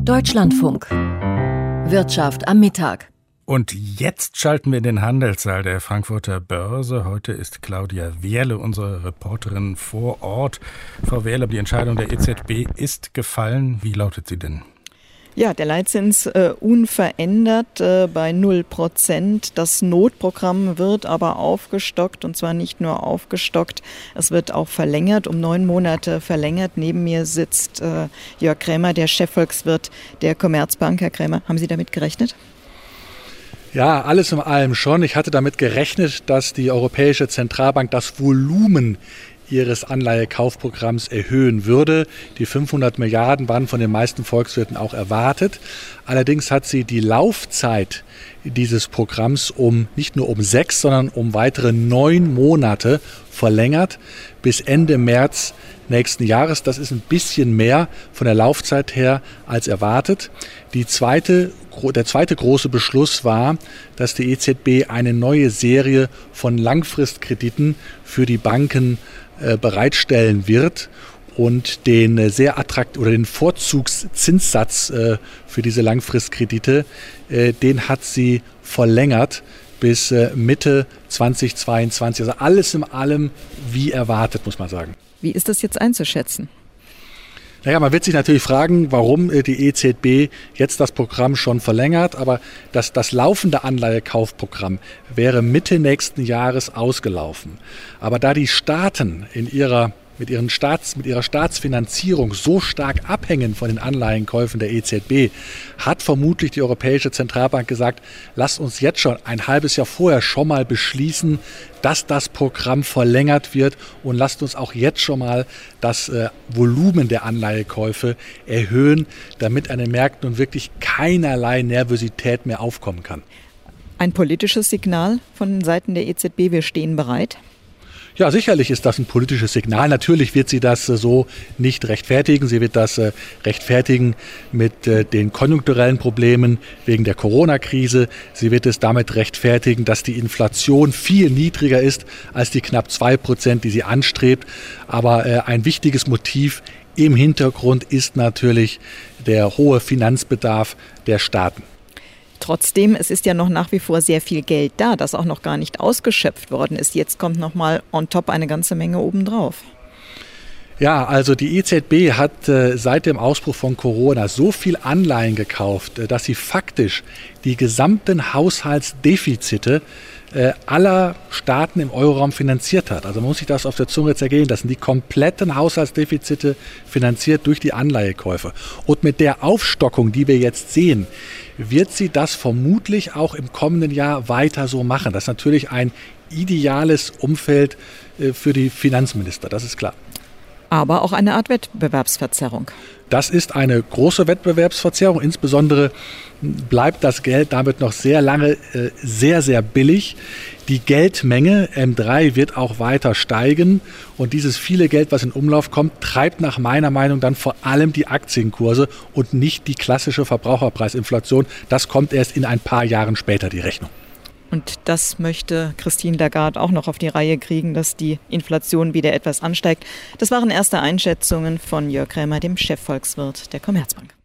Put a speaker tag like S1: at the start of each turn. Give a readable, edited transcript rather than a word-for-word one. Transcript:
S1: Deutschlandfunk. Wirtschaft am Mittag.
S2: Und jetzt schalten wir in den Handelssaal der Frankfurter Börse. Heute ist Claudia Wehrle, unsere Reporterin vor Ort. Frau Wehrle, die Entscheidung der EZB ist gefallen. Wie lautet sie denn?
S3: Ja, der Leitzins unverändert bei 0%. Das Notprogramm wird aber aufgestockt, und zwar nicht nur aufgestockt, es wird auch verlängert, um 9 Monate verlängert. Neben mir sitzt Jörg Krämer, der Chefvolkswirt der Commerzbank. Herr Krämer, haben Sie damit gerechnet?
S4: Ja, alles in allem schon. Ich hatte damit gerechnet, dass die Europäische Zentralbank das Volumen ihres Anleihekaufprogramms erhöhen würde. Die 500 Milliarden waren von den meisten Volkswirten auch erwartet. Allerdings hat sie die Laufzeit dieses Programms nicht nur um 6, sondern um weitere 9 Monate verlängert bis Ende März nächsten Jahres. Das ist ein bisschen mehr von der Laufzeit her als erwartet. Der zweite große Beschluss war, dass die EZB eine neue Serie von Langfristkrediten für die Banken bereitstellen wird und den den Vorzugszinssatz für diese Langfristkredite, den hat sie verlängert bis Mitte 2022. Also alles in allem wie erwartet, muss man sagen.
S3: Wie ist das jetzt einzuschätzen?
S4: Naja, man wird sich natürlich fragen, warum die EZB jetzt das Programm schon verlängert, aber das laufende Anleihekaufprogramm wäre Mitte nächsten Jahres ausgelaufen. Aber da die Staaten mit ihrer Staatsfinanzierung so stark abhängen von den Anleihenkäufen der EZB, hat vermutlich die Europäische Zentralbank gesagt, lasst uns jetzt schon ein halbes Jahr vorher schon mal beschließen, dass das Programm verlängert wird, und lasst uns auch jetzt schon mal das Volumen der Anleihekäufe erhöhen, damit an den Märkten nun wirklich keinerlei Nervosität mehr aufkommen kann.
S3: Ein politisches Signal von Seiten der EZB, wir stehen bereit?
S4: Ja, sicherlich ist das ein politisches Signal. Natürlich wird sie das so nicht rechtfertigen. Sie wird das rechtfertigen mit den konjunkturellen Problemen wegen der Corona-Krise. Sie wird es damit rechtfertigen, dass die Inflation viel niedriger ist als die knapp 2%, die sie anstrebt. Aber ein wichtiges Motiv im Hintergrund ist natürlich der hohe Finanzbedarf der Staaten.
S3: Trotzdem, es ist ja noch nach wie vor sehr viel Geld da, das auch noch gar nicht ausgeschöpft worden ist. Jetzt kommt noch mal on top eine ganze Menge obendrauf.
S4: Ja, also die EZB hat seit dem Ausbruch von Corona so viel Anleihen gekauft, dass sie faktisch die gesamten Haushaltsdefizite aller Staaten im Euroraum finanziert hat. Also man muss sich das auf der Zunge zergehen lassen. Die kompletten Haushaltsdefizite finanziert durch die Anleihekäufe. Und mit der Aufstockung, die wir jetzt sehen, wird sie das vermutlich auch im kommenden Jahr weiter so machen. Das ist natürlich ein ideales Umfeld für die Finanzminister, das ist klar.
S3: Aber auch eine Art Wettbewerbsverzerrung. Das
S4: ist eine große Wettbewerbsverzerrung. Insbesondere bleibt das Geld damit noch sehr lange sehr, sehr billig. Die Geldmenge M3 wird auch weiter steigen. Und dieses viele Geld, was in Umlauf kommt, treibt nach meiner Meinung dann vor allem die Aktienkurse und nicht die klassische Verbraucherpreisinflation. Das kommt erst in ein paar Jahren später, die Rechnung.
S3: Und das möchte Christine Lagarde auch noch auf die Reihe kriegen, dass die Inflation wieder etwas ansteigt. Das waren erste Einschätzungen von Jörg Krämer, dem Chefvolkswirt der Commerzbank.